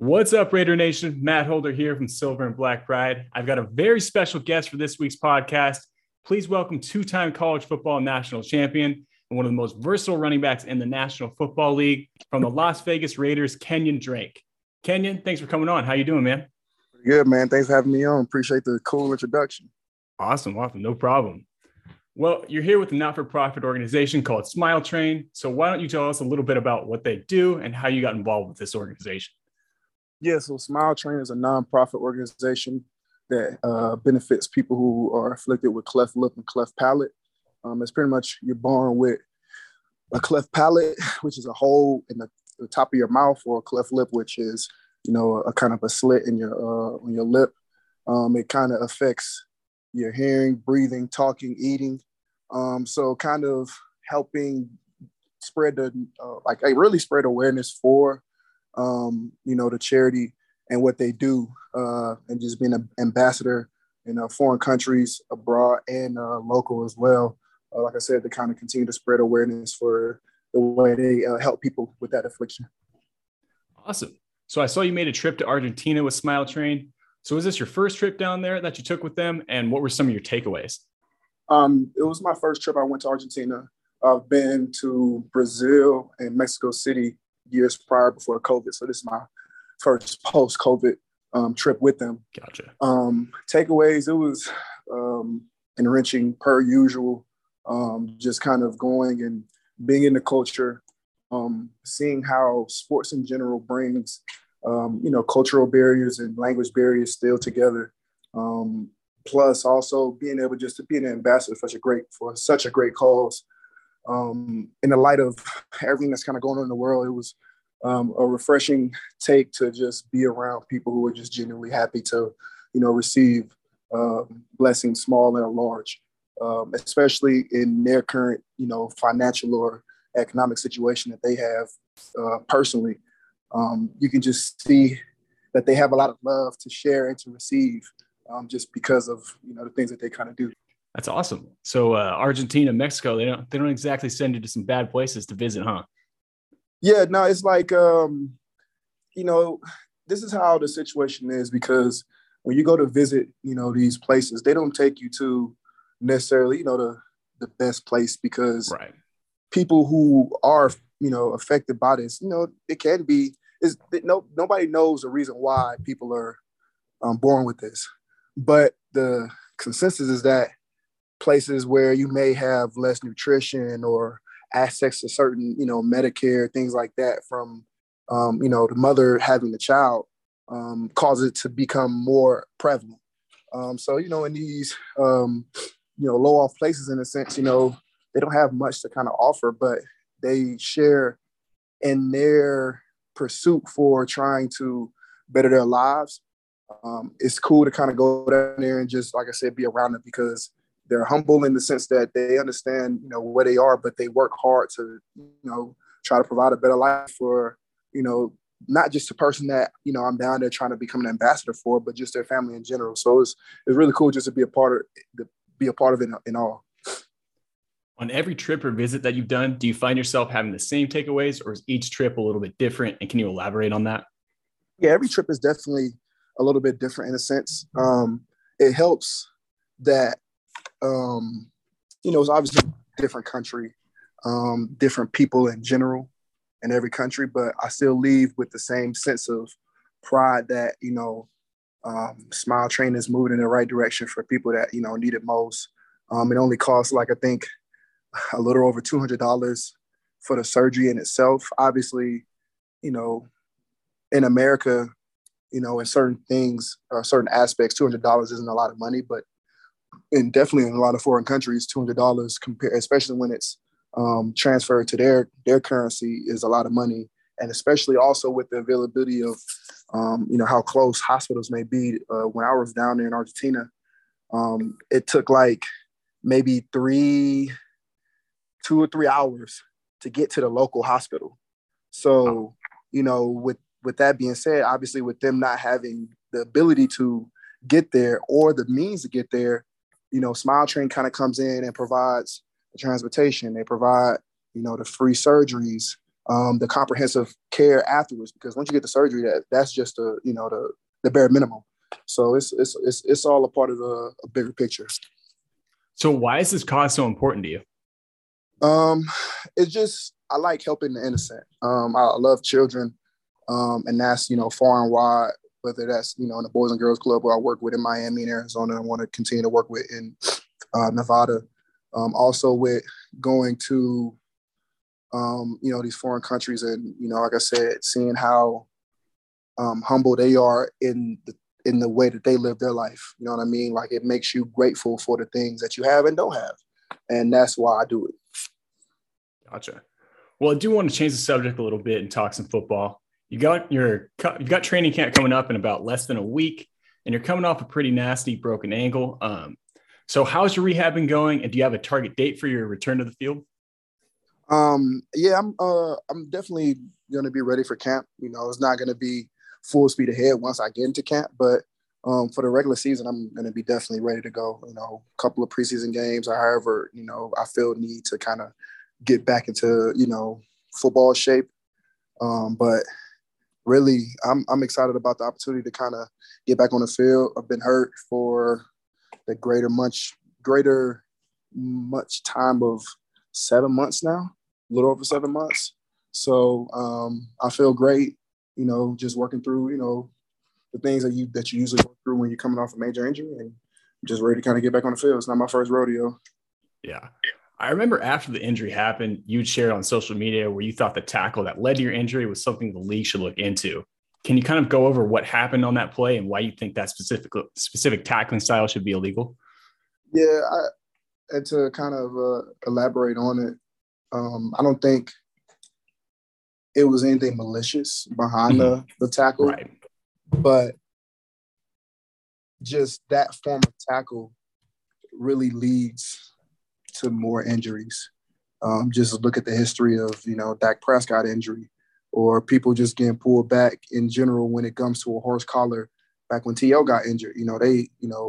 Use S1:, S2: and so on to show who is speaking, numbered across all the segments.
S1: What's up, Raider Nation? Matt Holder here from Silver and Black Pride. I've got a very special guest for this week's podcast. Please welcome two-time college football national champion and one of the most versatile running backs in the National Football League from the Las Vegas Raiders, Kenyon Drake. Kenyon, thanks for coming on. How you doing, man?
S2: Pretty good, man. Thanks for having me on. Appreciate the cool introduction.
S1: Awesome. No problem. Well, you're here with a not-for-profit organization called Smile Train. So why don't you tell us a little bit about what they do and how you got involved with this organization?
S2: Yeah, so Smile Train is a nonprofit organization that benefits people who are afflicted with cleft lip and cleft palate. It's pretty much you're born with a cleft palate, which is a hole in the top of your mouth, or a cleft lip, which is, a kind of a slit in your on your lip. It kind of affects your hearing, breathing, talking, eating. So kind of helping spread spread awareness for the charity and what they do, and just being an ambassador in foreign countries, abroad, and local as well. Like I said, to kind of continue to spread awareness for the way they help people with that affliction.
S1: Awesome. So I saw you made a trip to Argentina with Smile Train. So was this your first trip down there that you took with them? And what were some of your takeaways?
S2: It was my first trip. I went to Argentina. I've been to Brazil and Mexico City years prior before COVID. So this is my first post-COVID trip with them.
S1: Gotcha.
S2: Takeaways, it was enriching per usual. Just kind of going and being in the culture, seeing how sports in general brings, cultural barriers and language barriers still together. Plus also being able just to be an ambassador for such a great cause. In the light of everything that's kind of going on in the world, it was a refreshing take to just be around people who are just genuinely happy to, receive blessings, small and large, especially in their current, financial or economic situation that they have personally. You can just see that they have a lot of love to share and to receive, just because of, the things that they kind of do.
S1: That's awesome. So Argentina, Mexico, they don't exactly send you to some bad places to visit, huh?
S2: Yeah, no, it's like, this is how the situation is, because when you go to visit, these places, they don't take you to necessarily, the best place, because
S1: right.
S2: People who are, affected by this, it can be, nobody knows the reason why people are born with this. But the consensus is that places where you may have less nutrition or access to certain, Medicare, things like that from, the mother having the child, cause it to become more prevalent. So, in these, low off places, in a sense, they don't have much to kind of offer, but they share in their pursuit for trying to better their lives. It's cool to kind of go down there and just, like I said, be around them, because they're humble in the sense that they understand, where they are, but they work hard to, try to provide a better life for, not just the person that, I'm down there trying to become an ambassador for, but just their family in general. So it's really cool just to be a part of it in all.
S1: On every trip or visit that you've done, do you find yourself having the same takeaways, or is each trip a little bit different? And can you elaborate on that?
S2: Yeah, every trip is definitely a little bit different in a sense. It helps that, it's obviously a different country, different people in general in every country, but I still leave with the same sense of pride that, Smile Train is moving in the right direction for people that, need it most. It only costs, I think, a little over $200 for the surgery in itself. Obviously, in America, in certain things, certain aspects, $200 isn't a lot of money, but definitely in a lot of foreign countries, $200 especially when it's transferred to their currency, is a lot of money. And especially also with the availability of, how close hospitals may be. When I was down there in Argentina, it took maybe 2 or 3 hours to get to the local hospital. So, with that being said, obviously with them not having the ability to get there or the means to get there, Smile Train kind of comes in and provides the transportation. They provide, the free surgeries. the comprehensive care afterwards. Because once you get the surgery, that's just the bare minimum. So it's all a part of a bigger picture.
S1: So why is this cause so important to you?
S2: It's just, I like helping the innocent. I love children, and that's, far and wide, whether that's, in the Boys and Girls Club where I work with in Miami and Arizona, I want to continue to work with in Nevada. Also with going to, these foreign countries and, like I said, seeing how humble they are in the way that they live their life. You know what I mean? Like, it makes you grateful for the things that you have and don't have. And that's why I do it.
S1: Gotcha. Well, I do want to change the subject a little bit and talk some football. You've got training camp coming up in about less than a week, and you're coming off a pretty nasty broken ankle. So how's your rehab been going, and do you have a target date for your return to the field?
S2: Yeah, I'm definitely going to be ready for camp. It's not going to be full speed ahead once I get into camp, but for the regular season, I'm going to be definitely ready to go. A couple of preseason games or however, I feel need to kind of get back into, football shape. But really, I'm excited about the opportunity to kind of get back on the field. I've been hurt for the much time of 7 months now, a little over 7 months. So I feel great, just working through, the things that you usually work through when you're coming off a major injury, and I'm just ready to kind of get back on the field. It's not my first rodeo.
S1: Yeah. I remember after the injury happened, you'd shared on social media where you thought the tackle that led to your injury was something the league should look into. Can you kind of go over what happened on that play and why you think that specific tackling style should be illegal?
S2: Yeah, and to kind of elaborate on it, I don't think it was anything malicious behind the tackle,
S1: right?
S2: But just that form of tackle really leads to more injuries. Just look at the history of, Dak Prescott injury, or people just getting pulled back in general when it comes to a horse collar. Back when T.O. got injured, they,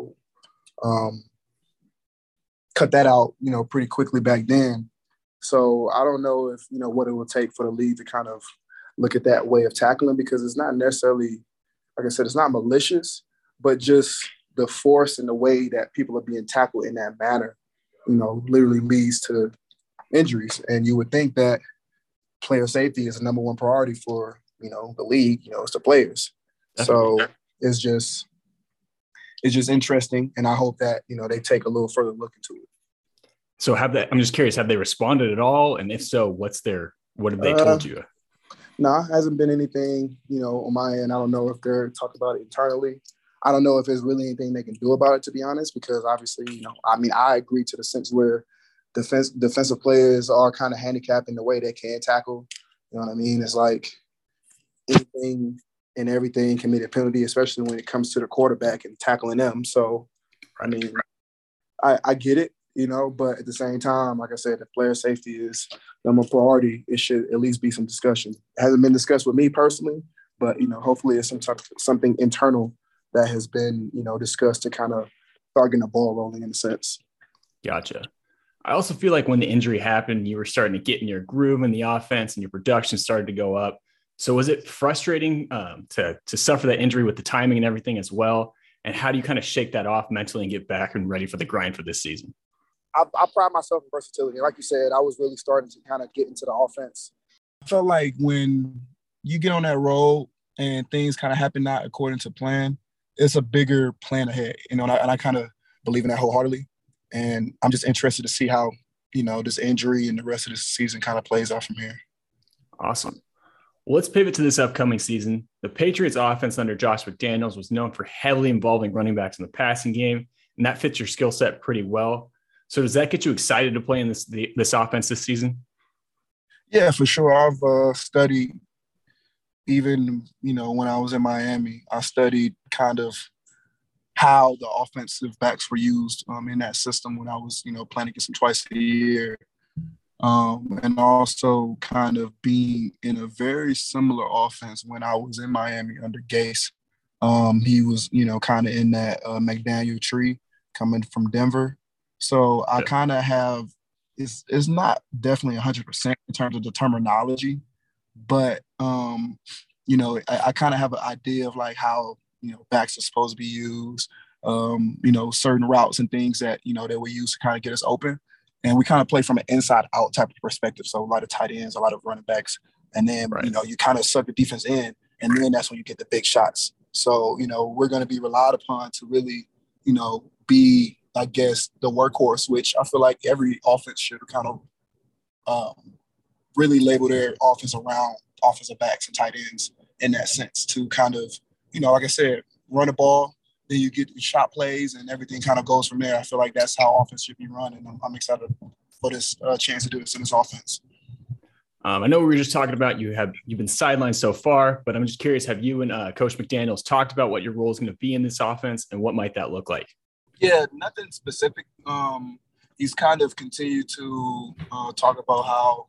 S2: cut that out, pretty quickly back then. So I don't know if, what it will take for the league to kind of look at that way of tackling, because it's not necessarily, like I said, it's not malicious, but just the force and the way that people are being tackled in that manner, literally leads to injuries. And you would think that player safety is the number one priority for, the league, it's the players. Definitely. So it's just interesting. And I hope that, they take a little further look into it.
S1: So I'm just curious, have they responded at all? And if so, what have they told you?
S2: No, hasn't been anything, on my end. I don't know if they're talking about it internally. I don't know if there's really anything they can do about it, to be honest, because obviously, I agree to the sense where defensive players are kind of handicapped in the way they can tackle. You know what I mean? It's like anything and everything can be a penalty, especially when it comes to the quarterback and tackling them. So, right. I get it, but at the same time, like I said, if player safety is number one priority, it should at least be some discussion. It hasn't been discussed with me personally, but, hopefully it's something internal that has been, discussed to kind of start getting the ball rolling in a sense.
S1: Gotcha. I also feel like when the injury happened, you were starting to get in your groove in the offense and your production started to go up. So was it frustrating to suffer that injury with the timing and everything as well? And how do you kind of shake that off mentally and get back and ready for the grind for this season?
S2: I pride myself in versatility. Like you said, I was really starting to kind of get into the offense.
S3: I felt like when you get on that road and things kind of happen not according to plan, it's a bigger plan ahead, and I kind of believe in that wholeheartedly. And I'm just interested to see how, this injury and the rest of this season kind of plays out from here.
S1: Awesome. Well, let's pivot to this upcoming season. The Patriots offense under Josh McDaniels was known for heavily involving running backs in the passing game, and that fits your skill set pretty well. So does that get you excited to play in this offense this season?
S3: Yeah, for sure. I've studied, even, when I was in Miami, I studied kind of how the offensive backs were used in that system when I was, playing against them twice a year. And also kind of being in a very similar offense when I was in Miami under Gase. He was, kind of in that McDaniel tree coming from Denver. So I kind of have, it's not definitely 100% in terms of the terminology, but I kind of have an idea of like how backs are supposed to be used. Certain routes and things that that we use to kind of get us open, and we kind of play from an inside out type of perspective. So a lot of tight ends, a lot of running backs, and then
S1: Right.
S3: You kind of suck the defense in, and then that's when you get the big shots. So we're going to be relied upon to really be, I guess, the workhorse, which I feel like every offense should kind of really label their offense around offensive backs and tight ends in that sense to kind of, like I said, run the ball, then you get shot plays and everything kind of goes from there. I feel like that's how offense should be run, and I'm excited for this chance to do this in this offense.
S1: I know we were just talking about you've been sidelined so far, but I'm just curious, have you and Coach McDaniels talked about what your role is going to be in this offense and what might that look like?
S3: Yeah, nothing specific. He's kind of continued to talk about how,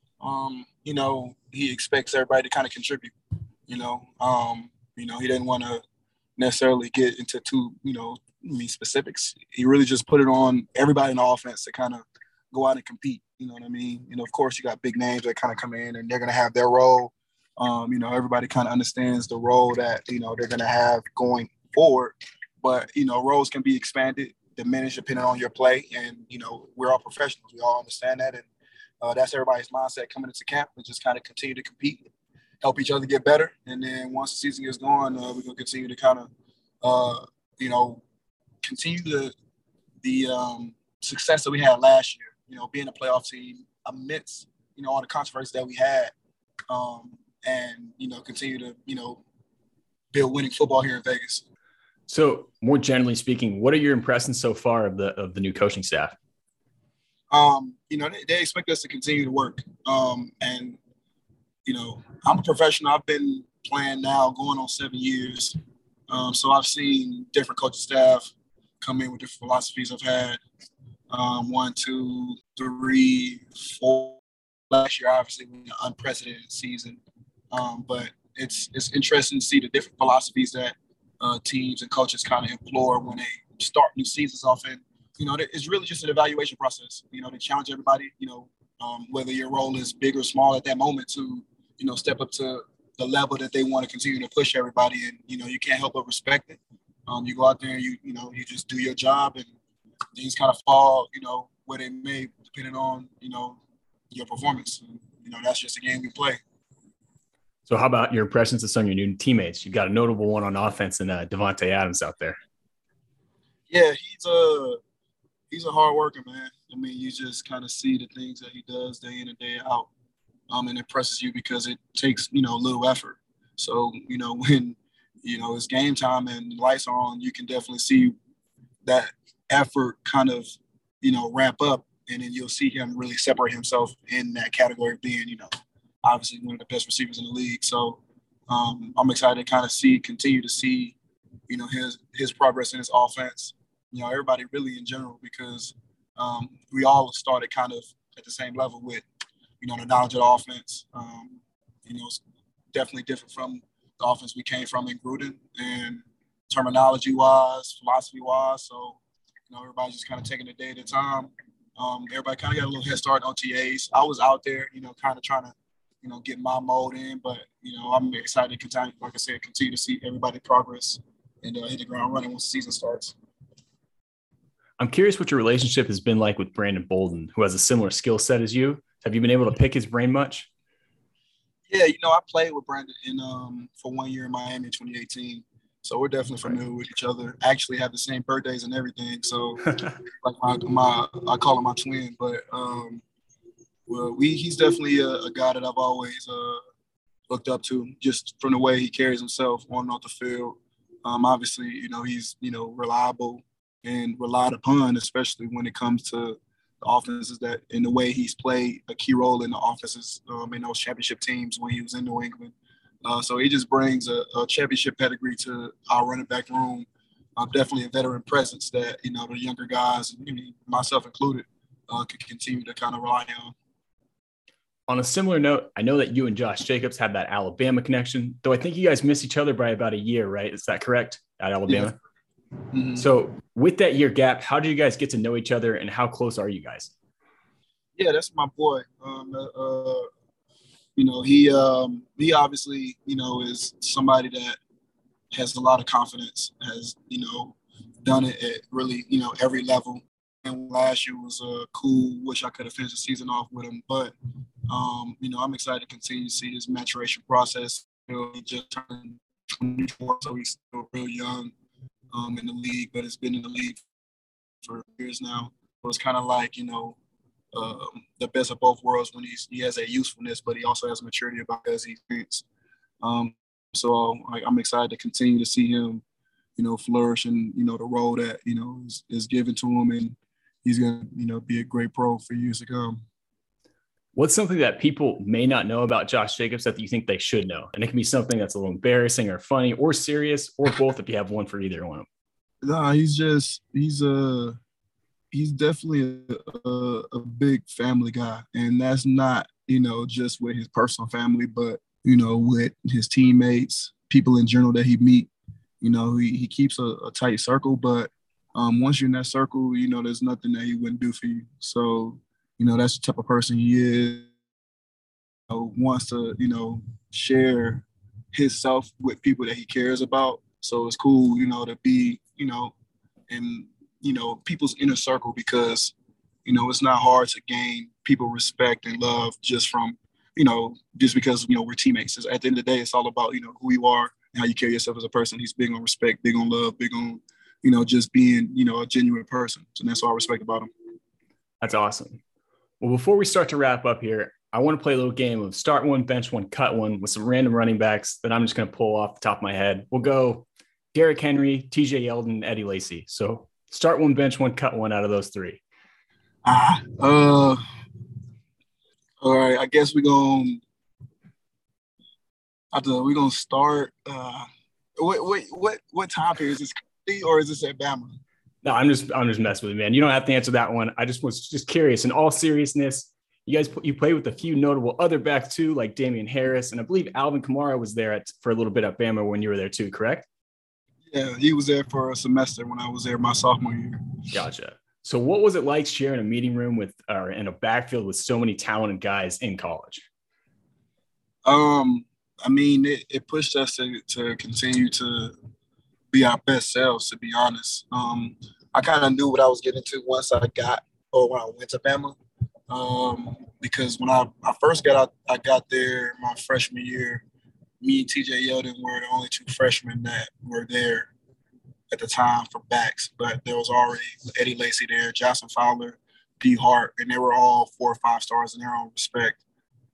S3: he expects everybody to kind of contribute. He didn't want to necessarily get into too, specifics. He really just put it on everybody in the offense to kind of go out and compete. You know what I mean? Of course, you got big names that kind of come in and they're going to have their role. Everybody kind of understands the role that, they're going to have going forward. But, roles can be expanded, diminished depending on your play. And, we're all professionals. We all understand that. And that's everybody's mindset coming into camp. We just kind of continue to compete, help each other get better. And then once the season gets going, we're going to continue to kind of, continue the success that we had last year, being a playoff team amidst, all the controversy that we had, and, continue to, build winning football here in Vegas.
S1: So more generally speaking, what are your impressions so far of the new coaching staff?
S3: They expect us to continue to work. And, I'm a professional. I've been playing now going on 7 years. So I've seen different coaching staff come in with different philosophies. I've had 1, 2, 3, 4. Last year, obviously, was an unprecedented season. But it's interesting to see the different philosophies that teams and coaches kind of employ when they start new seasons off. And, it's really just an evaluation process. They challenge everybody, whether your role is big or small at that moment to, step up to the level that they want to continue to push everybody. And, you can't help but respect it. You go out there and you just do your job, and things kind of fall, where they may, depending on, your performance. And, that's just a game we play.
S1: So how about your impressions of some of your new teammates? You've got a notable one on offense in Davante Adams out there.
S3: Yeah, he's a hard worker, man. I mean, you just kind of see the things that he does day in and day out. And it impresses you because it takes, little effort. So, when, it's game time and lights are on, you can definitely see that effort kind of, ramp up. And then you'll see him really separate himself in that category of being, obviously one of the best receivers in the league. So I'm excited to kind of continue to see, his progress in his offense. Everybody really in general, because we all started kind of at the same level with, the knowledge of the offense. It's definitely different from the offense we came from in Gruden, and terminology-wise, philosophy-wise. So, everybody's just kind of taking it day at a time. Everybody kind of got a little head start on OTAs. I was out there, kind of trying to, get my mode in. But, I'm excited to continue, like I said, continue to see everybody progress and hit the ground running once the season starts.
S1: I'm curious what your relationship has been like with Brandon Bolden, who has a similar skill set as you. Have you been able to pick his brain much?
S3: Yeah, I played with Brandon for 1 year in Miami in 2018. So we're definitely familiar with each other. Actually have the same birthdays and everything. So like I call him my twin. But he's definitely a guy that I've always looked up to, just from the way he carries himself on and off the field. Obviously, he's reliable and relied upon, especially when it comes to the offenses that in the way he's played a key role in the offenses in those championship teams when he was in New England. So he just brings a championship pedigree to our running back room. Definitely a veteran presence that, the younger guys, myself included, can continue to kind of rely on.
S1: On a similar note, I know that you and Josh Jacobs have that Alabama connection, though I think you guys missed each other by about a year, right? Is that correct, at Alabama?
S3: Yeah. Mm-hmm.
S1: So with that year gap, how did you guys get to know each other, and how close are you guys?
S3: Yeah, that's my boy. he obviously, is somebody that has a lot of confidence, has, done it at really, every level. And last year was cool. Wish I could have finished the season off with him. But, I'm excited to continue to see this maturation process. He just turned 24, so he's still real young in the league, but it's been in the league for years now. So it's kind of like, the best of both worlds when he has a usefulness, but he also has maturity about his experience. So I'm excited to continue to see him, flourish and, the role that, is given to him, and he's going to, be a great pro for years to come.
S1: What's something that people may not know about Josh Jacobs that you think they should know? And it can be something that's a little embarrassing or funny or serious or both if you have one for either one.
S3: No, he's definitely a big family guy. And that's not, just with his personal family, but, with his teammates, people in general that he meet. He keeps a tight circle, but once you're in that circle, there's nothing that he wouldn't do for you. So, that's the type of person he is. Wants to, share himself with people that he cares about. So it's cool, to be, in, people's inner circle, because, it's not hard to gain people respect and love just from, just because, we're teammates. At the end of the day, it's all about, who you are and how you carry yourself as a person. He's big on respect, big on love, big on, just being, a genuine person. And that's all I respect about him.
S1: That's awesome. Well, before we start to wrap up here, I want to play a little game of start one, bench one, cut one with some random running backs that I'm just going to pull off the top of my head. We'll go Derrick Henry, TJ Yeldon, Eddie Lacy. So start one, bench one, cut one out of those three.
S3: All right. I guess we're gonna start. What time period is this? Or is this at Bama?
S1: No, I'm just messing with you, man. You don't have to answer that one. I just was just curious. In all seriousness, you play with a few notable other backs too, like Damian Harris, and I believe Alvin Kamara was there for a little bit at Bama when you were there too, correct?
S3: Yeah, he was there for a semester when I was there my sophomore year.
S1: Gotcha. So what was it like sharing a meeting room with or in a backfield with so many talented guys in college?
S3: It pushed us to continue to be our best selves, to be honest. I kind of knew what I was getting into when I went to Bama. Because when I first got there my freshman year, me and TJ Yeldon were the only two freshmen that were there at the time for backs, but there was already Eddie Lacy there, Jackson Fowler, D. Hart, and they were all 4 or 5 stars in their own respect.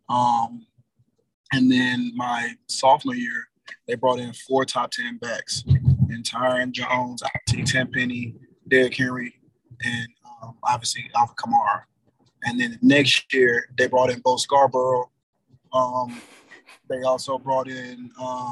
S3: And then my sophomore year, they brought in 4 top 10 backs, and Tyron Jones, Tenpenny, Derrick Henry, and obviously Alvin Kamara. And then next year, they brought in Bo Scarborough. They also brought in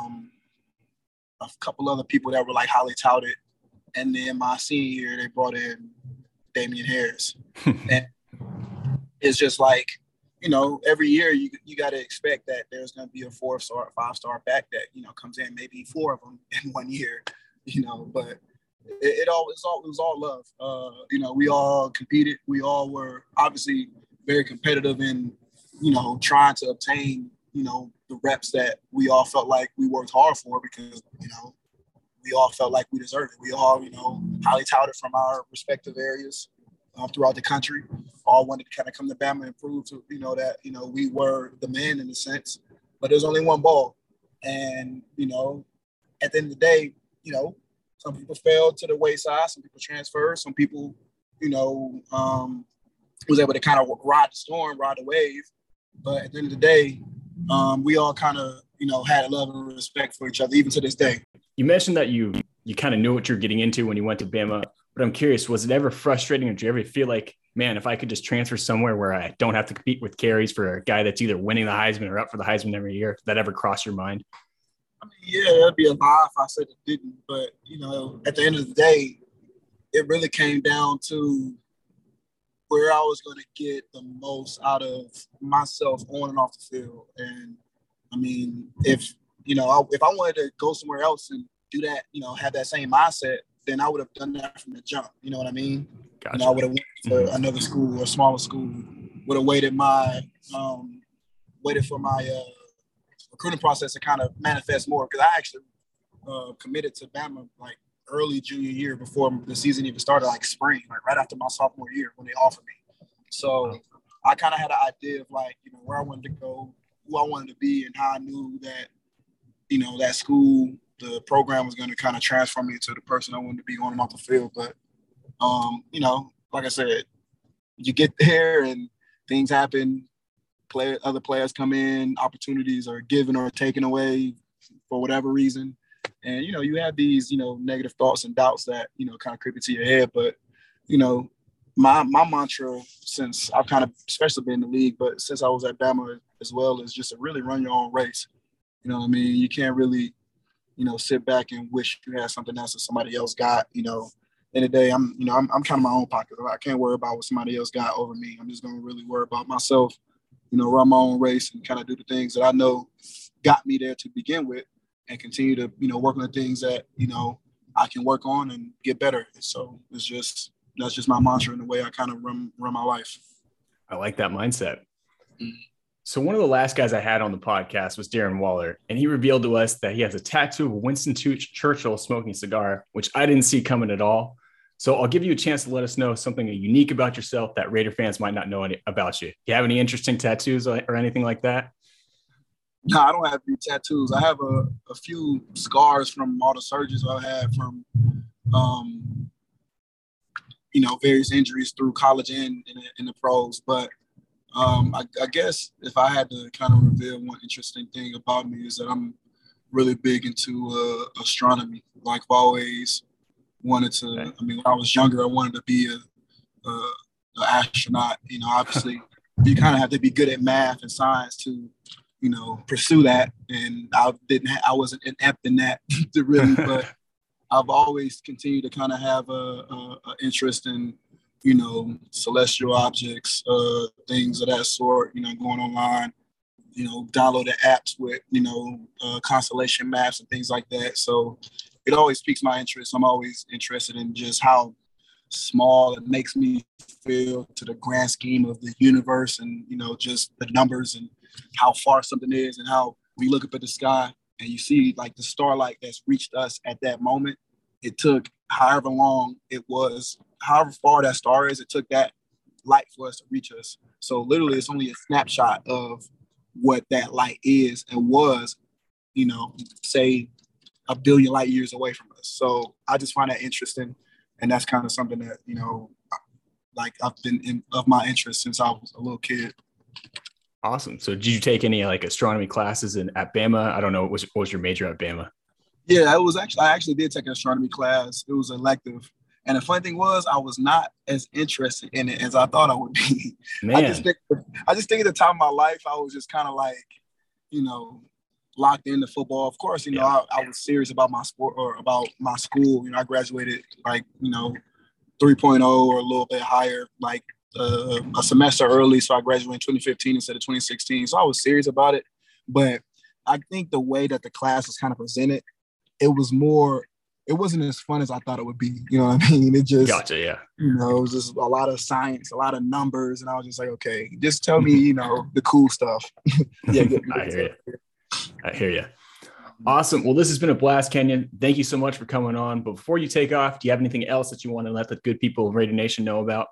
S3: a couple other people that were like highly touted. And then my senior year, they brought in Damian Harris. And it's just like, every year you got to expect that there's going to be a 4-star, 5-star back that, comes in, maybe 4 of them in 1 year, but it was all love. We all competed. We all were obviously very competitive in, trying to obtain, the reps that we all felt like we worked hard for, because, we all felt like we deserved it. We all, highly touted from our respective areas throughout the country, all wanted to kind of come to Bama and prove to, that, we were the man in a sense, but there's only one ball. And, at the end of the day, some people fell to the wayside, some people transferred, some people, was able to kind of ride the storm, ride the wave. But at the end of the day, we all kind of, had a love and respect for each other, even to this day.
S1: You mentioned that you kind of knew what you're getting into when you went to Bama, but I'm curious, was it ever frustrating, or did you ever feel like, man, if I could just transfer somewhere where I don't have to compete with carries for a guy that's either winning the Heisman or up for the Heisman every year? Did that ever cross your mind?
S3: Yeah, that'd be a lie if I said it didn't. But, at the end of the day, it really came down to where I was going to get the most out of myself on and off the field. And, if I wanted to go somewhere else and do that, have that same mindset, then I would have done that from the jump. You know what I mean?
S1: Gotcha.
S3: I would have went to another school or a smaller school, would have waited my waited for my recruiting process to kind of manifest more, because I actually committed to Bama like early junior year before the season even started, like spring, like right after my sophomore year when they offered me. So I kind of had an idea of like, you know, where I wanted to go, who I wanted to be, and how I knew that, you know, that school, the program was going to kind of transform me into the person I wanted to be on and off the field. But, you know, like I said, you get there and things happen. Other players come in, opportunities are given or taken away for whatever reason. And, you know, you have these, you know, negative thoughts and doubts that, you know, kind of creep into your head. But, you know, my mantra since I've kind of, especially been in the league, but since I was at Bama as well, is just to really run your own race. You know what I mean? You can't really, you know, sit back and wish you had something else that somebody else got. You know, in the day, I'm kind of my own pocket. I can't worry about what somebody else got over me. I'm just going to really worry about myself, you know, run my own race and kind of do the things that I know got me there to begin with, and continue to, you know, work on the things that, you know, I can work on and get better. So that's just my mantra in the way I kind of run my life.
S1: I like that mindset. So one of the last guys I had on the podcast was Darren Waller, and he revealed to us that he has a tattoo of Winston Churchill smoking a cigar, which I didn't see coming at all. So I'll give you a chance to let us know something unique about yourself that Raider fans might not know about you. Do you have any interesting tattoos or anything like that?
S3: No, I don't have any tattoos. I have a few scars from all the surgeries I've had from, you know, various injuries through college and in the pros. But I guess if I had to kind of reveal one interesting thing about me is that I'm really big into astronomy. Like I've always wanted to, I mean, when I was younger, I wanted to be an astronaut. You know, obviously you kind of have to be good at math and science to, you know, pursue that. And I wasn't inept in that to really, but I've always continued to kind of have a interest in, you know, celestial objects, things of that sort, you know, going online, you know, downloading apps with, you know, constellation maps and things like that. So it always piques my interest. I'm always interested in just how small it makes me feel to the grand scheme of the universe, and, you know, just the numbers and how far something is, and how we look up at the sky and you see like the starlight that's reached us at that moment. It took however long it was, however far that star is, it took that light for us to reach us. So literally it's only a snapshot of what that light is and was, you know, say 1 billion light years away from us. So I just find that interesting. And that's kind of something that, you know, like I've been of my interest since I was a little kid.
S1: Awesome. So did you take any like astronomy classes at Bama? I don't know. What was your major at Bama?
S3: Yeah, I actually did take an astronomy class. It was elective. And the funny thing was, I was not as interested in it as I thought I would be.
S1: Man.
S3: I just think at the time of my life, I was just kind of like, you know, locked into football. Of course, you know, I was serious about my sport or about my school. You know, I graduated like, you know, 3.0 or a little bit higher, like a semester early. So I graduated in 2015 instead of 2016. So I was serious about it. But I think the way that the class was kind of presented, it wasn't as fun as I thought it would be. You know what I mean? It just,
S1: gotcha, yeah.
S3: You know, it was just a lot of science, a lot of numbers. And I was just like, okay, just tell me, you know, the cool stuff.
S1: I hear you. Awesome. Well, this has been a blast, Kenyon. Thank you so much for coming on. But before you take off, do you have anything else that you want to let the good people of Raider Nation know about?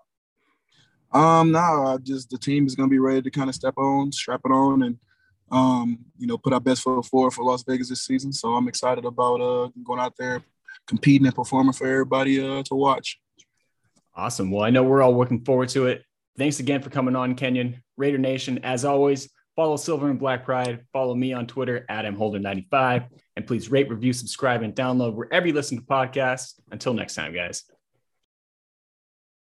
S3: No, the team is going to be ready to kind of strap it on, and you know, put our best foot forward for Las Vegas this season. So I'm excited about going out there, competing and performing for everybody to watch.
S1: Awesome. Well, I know we're all looking forward to it. Thanks again for coming on, Kenyon. Raider Nation, as always, follow Silver and Black Pride. Follow me on Twitter at mholder95. And please rate, review, subscribe, and download wherever you listen to podcasts. Until next time, guys.